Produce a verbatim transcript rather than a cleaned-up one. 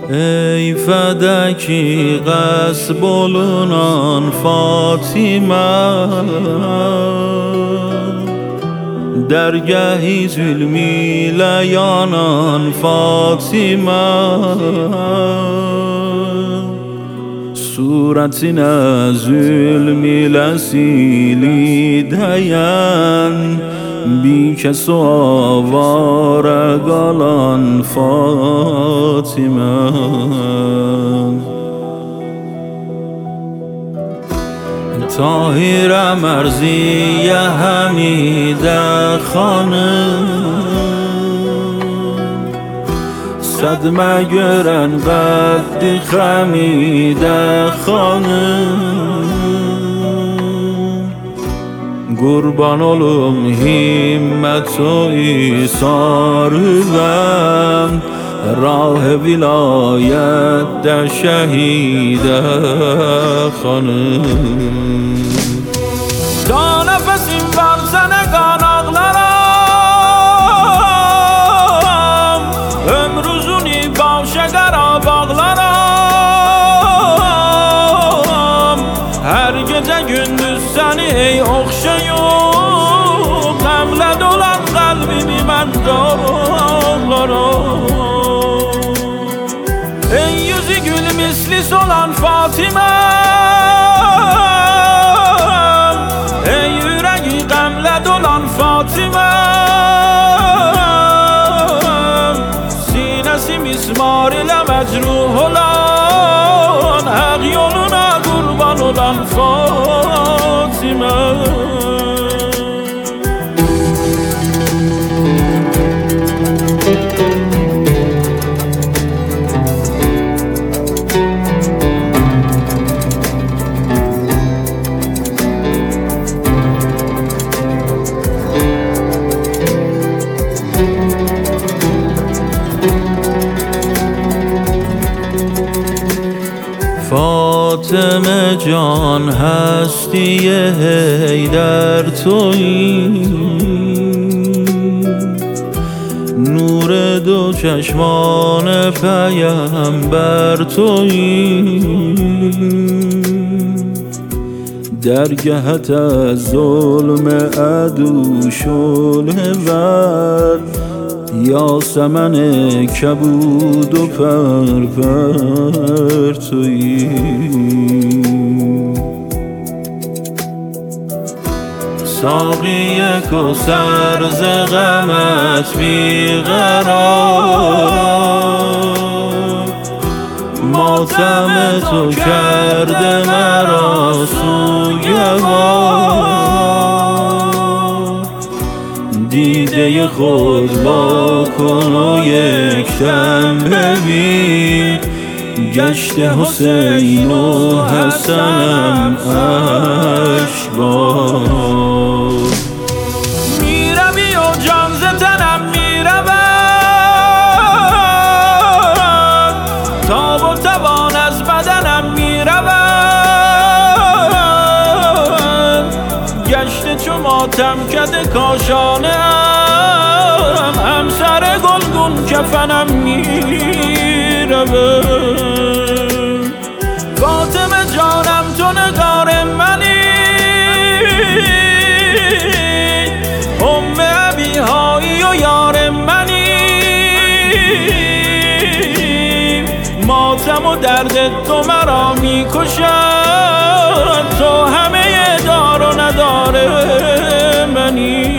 ای فدکی قصب olunan فاطمه درگهی ظلمی لیانان فاطمه صورتنا ظلمی لسیلی دیان بی کس و آواره قالان فاطمه طاهر مرزی حمیده خانم صدمه görən قدی خمیده خانم قربان olum himmet و ایثارم راه ولایت در شهیده خانم تا نفسیم بر زنگان ağlarım ömrüzünü başegara bağlarım her gece gündüz seni ey okşayıp gamle dolan kalbimi ben dağlarım ey yüzü gül misli solan Fatıma ey yüreği gamle dolan Fatıma sinesi mismar ile mecruh olan hak yoluna kurban olan Fatıma فاطمه جان هستی حیدر تویی نور دو چشمان پیامبر تویی درگهت از ظلم عدو شعله ور یاسمن کبود و پرپر تویی ساقی کوثر ز غمت بیقرار ماتم تو کرده مرا سوگوار دیده خود با کن و یک دم ببین گشت حسین و حسنم اشبار میروی و جان ز تنم میرود تاب و توان از بدنم میرود گشت چو ماتم کده کاشانه ام همسر گلگون کفنم میرود فاطمه جانم تو نگار منی ام ابیهایی و یار منی ماتم و درد تو مرا میکشد تو همه دار و ندار منی